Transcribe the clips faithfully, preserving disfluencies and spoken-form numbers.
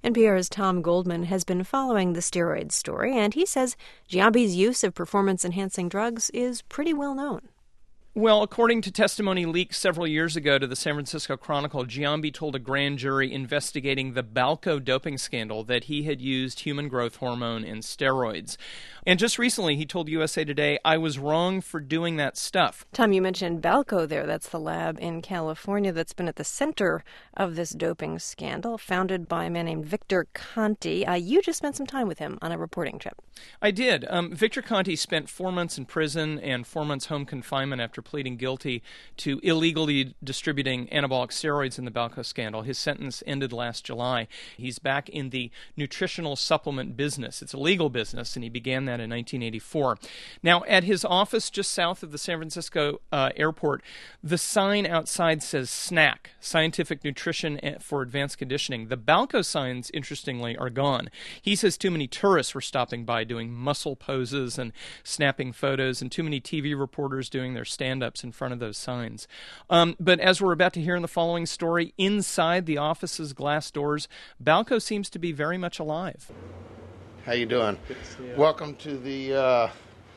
N P R's Tom Goldman has been following the steroids story, and he says Giambi's use of performance-enhancing drugs is pretty well known. Well, according to testimony leaked several years ago to the San Francisco Chronicle, Giambi told a grand jury investigating the Balco doping scandal that he had used human growth hormone and steroids. And just recently, he told U S A Today, "I was wrong for doing that stuff." Tom, you mentioned Balco there. That's the lab in California that's been at the center of this doping scandal, founded by a man named Victor Conti. Uh, you just spent some time with him on a reporting trip. I did. Um, Victor Conti spent four months in prison and four months home confinement after pleading guilty to illegally distributing anabolic steroids in the Balco scandal. His sentence ended last July. He's back in the nutritional supplement business. It's a legal business, and he began that in nineteen eighty-four. Now, at his office just south of the San Francisco uh, airport, the sign outside says SNAC, Scientific Nutrition for Advanced Conditioning. The Balco signs, interestingly, are gone. He says too many tourists were stopping by doing muscle poses and snapping photos, and too many T V reporters doing their stand-ups in front of those signs. Um, but as we're about to hear in the following story, inside the office's glass doors, Balco seems to be very much alive. How you doing? Welcome to the uh,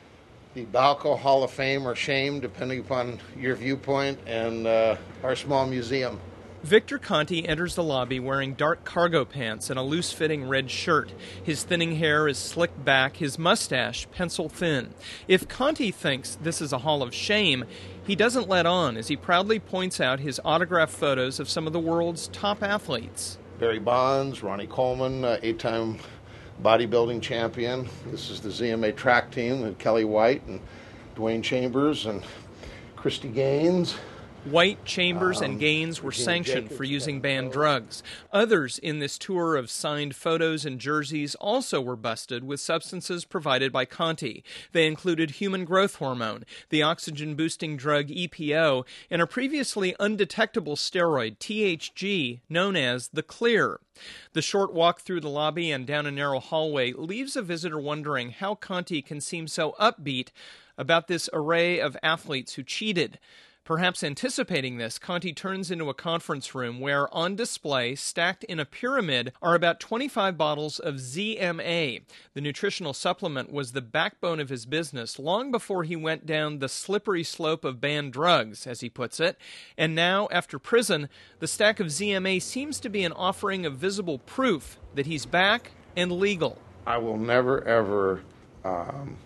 the Balco Hall of Fame or Shame, depending upon your viewpoint, and uh, our small museum. Victor Conti enters the lobby wearing dark cargo pants and a loose-fitting red shirt. His thinning hair is slicked back, his mustache pencil-thin. If Conti thinks this is a hall of shame, he doesn't let on as he proudly points out his autographed photos of some of the world's top athletes. Barry Bonds, Ronnie Coleman, uh, eight-time bodybuilding champion. This is the Z M A track team, and Kelly White and Dwayne Chambers and Christy Gaines. White, Chambers, um, and Gaines were sanctioned Jacobs, for using banned drugs. Others in this tour of signed photos and jerseys also were busted with substances provided by Conti. They included human growth hormone, the oxygen-boosting drug E P O, and a previously undetectable steroid, T H G, known as the Clear. The short walk through the lobby and down a narrow hallway leaves a visitor wondering how Conti can seem so upbeat about this array of athletes who cheated. Perhaps anticipating this, Conti turns into a conference room where, on display, stacked in a pyramid, are about twenty-five bottles of Z M A. The nutritional supplement was the backbone of his business long before he went down the slippery slope of banned drugs, as he puts it. And now, after prison, the stack of Z M A seems to be an offering of visible proof that he's back and legal. I will never, ever um,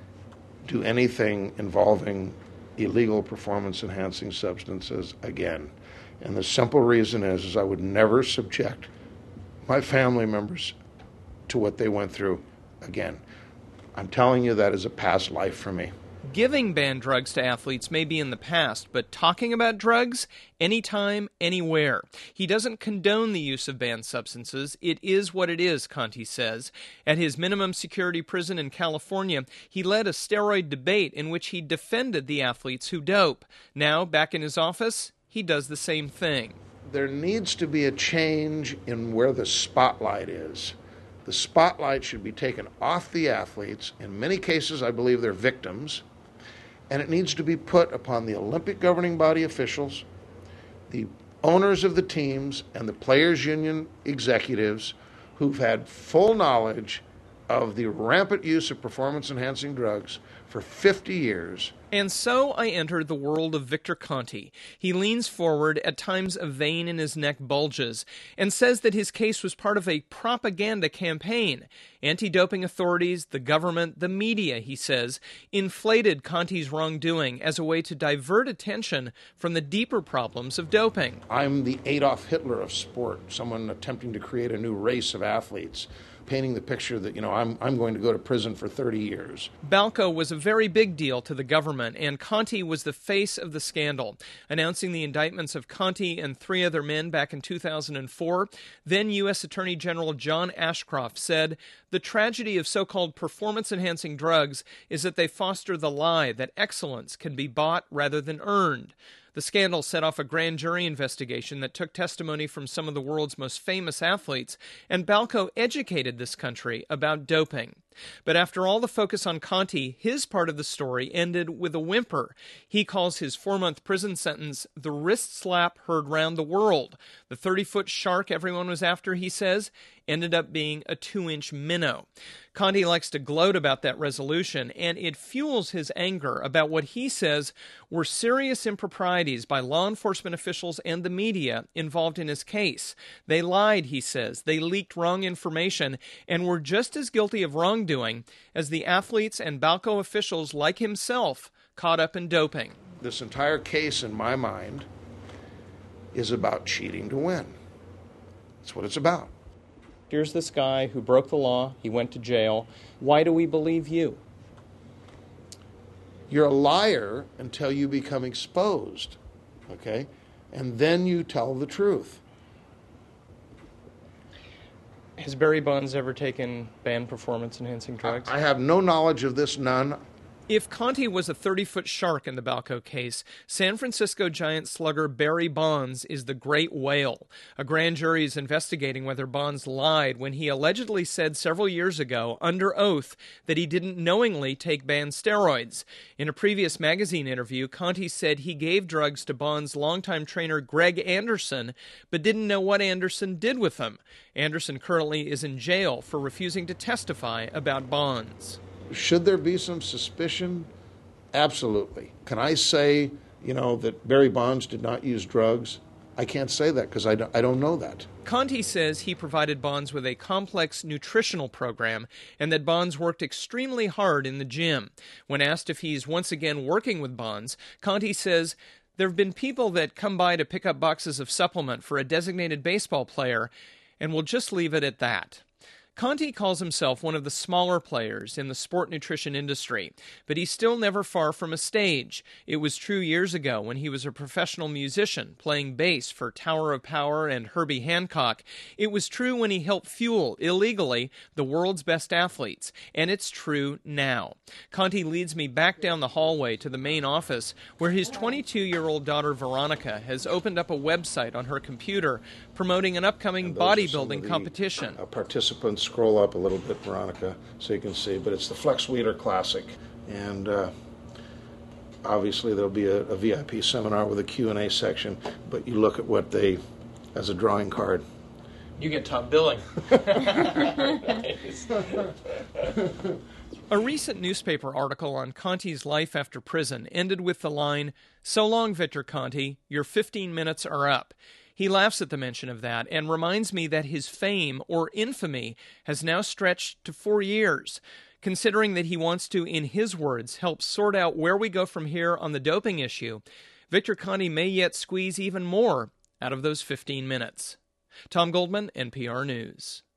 do anything involving illegal performance-enhancing substances again. And the simple reason is, is I would never subject my family members to what they went through again. I'm telling you, that is a past life for me. Giving banned drugs to athletes may be in the past, but talking about drugs, anytime, anywhere. He doesn't condone the use of banned substances. It is what it is, Conti says. At his minimum security prison in California, he led a steroid debate in which he defended the athletes who dope. Now, back in his office, he does the same thing. There needs to be a change in where the spotlight is. The spotlight should be taken off the athletes. In many cases, I believe they're victims. And it needs to be put upon the Olympic governing body officials, the owners of the teams, and the players' union executives who've had full knowledge of the rampant use of performance-enhancing drugs for fifty years. And so I enter the world of Victor Conti. He leans forward, at times a vein in his neck bulges, and says that his case was part of a propaganda campaign. Anti-doping authorities, the government, the media, he says, inflated Conti's wrongdoing as a way to divert attention from the deeper problems of doping. I'm the Adolf Hitler of sport, someone attempting to create a new race of athletes, painting the picture that, you know, I'm I'm going to go to prison for thirty years. Balco was a very big deal to the government, and Conti was the face of the scandal. Announcing the indictments of Conti and three other men back in two thousand four, then U S Attorney General John Ashcroft said, "The tragedy of so-called performance-enhancing drugs is that they foster the lie that excellence can be bought rather than earned." The scandal set off a grand jury investigation that took testimony from some of the world's most famous athletes, and Balco educated this country about doping. But after all the focus on Conti, his part of the story ended with a whimper. He calls his four-month prison sentence the wrist slap heard round the world. The thirty-foot shark everyone was after, he says, ended up being a two-inch minnow. Conti likes to gloat about that resolution, and it fuels his anger about what he says were serious improprieties by law enforcement officials and the media involved in his case. They lied, he says. They leaked wrong information and were just as guilty of wrongdoing as the athletes and Balco officials like himself caught up in doping. This entire case, in my mind, is about cheating to win. That's what it's about. Here's this guy who broke the law. He went to jail. Why do we believe you? You're a liar until you become exposed, okay? And then you tell the truth. Has Barry Bonds ever taken banned performance-enhancing drugs? I have no knowledge of this, none. If Conti was a thirty-foot shark in the Balco case, San Francisco Giant slugger Barry Bonds is the great whale. A grand jury is investigating whether Bonds lied when he allegedly said several years ago, under oath, that he didn't knowingly take banned steroids. In a previous magazine interview, Conti said he gave drugs to Bonds' longtime trainer Greg Anderson, but didn't know what Anderson did with them. Anderson currently is in jail for refusing to testify about Bonds. Should there be some suspicion? Absolutely. Can I say, you know, that Barry Bonds did not use drugs? I can't say that because I don't, I don't know that. Conti says he provided Bonds with a complex nutritional program and that Bonds worked extremely hard in the gym. When asked if he's once again working with Bonds, Conti says there have been people that come by to pick up boxes of supplement for a designated baseball player, and we'll just leave it at that. Conti calls himself one of the smaller players in the sport nutrition industry, but he's still never far from a stage. It was true years ago when he was a professional musician playing bass for Tower of Power and Herbie Hancock. It was true when he helped fuel, illegally, the world's best athletes, and it's true now. Conti leads me back down the hallway to the main office where his twenty-two-year-old daughter Veronica has opened up a website on her computer promoting an upcoming bodybuilding competition. Uh, participants. Scroll up a little bit, Veronica, so you can see. But it's the Flex Weeder Classic. And uh, obviously there'll be a, a V I P seminar with a Q and A section. But you look at what they, as a drawing card. You get top billing. A recent newspaper article on Conti's life after prison ended with the line, "So long, Victor Conti, your fifteen minutes are up." He laughs at the mention of that and reminds me that his fame, or infamy, has now stretched to four years. Considering that he wants to, in his words, help sort out where we go from here on the doping issue, Victor Conti may yet squeeze even more out of those fifteen minutes. Tom Goldman, N P R News.